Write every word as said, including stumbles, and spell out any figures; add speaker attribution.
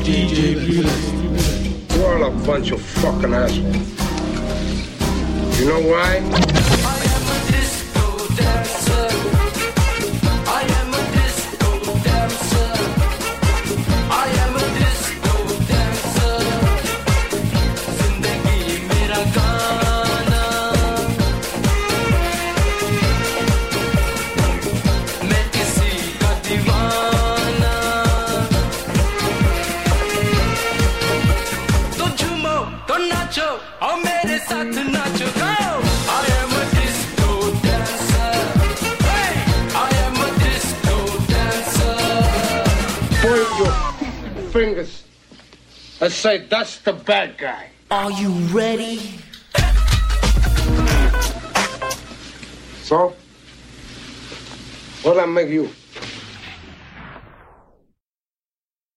Speaker 1: D J Bulis.
Speaker 2: You're all a bunch of fucking assholes. You know why?
Speaker 3: I am a disco dancer. I am a disco dancer. I am a disco dancer. Zindagi mera gaana. Main kisi ka deewana. To jhumo, to nacho, aao mere saath nacho. Go! I am a disco dancer. Hey! I am a disco dancer.
Speaker 2: Point your fingers and say, that's the bad guy.
Speaker 3: Are you ready?
Speaker 2: So, what'll I make you?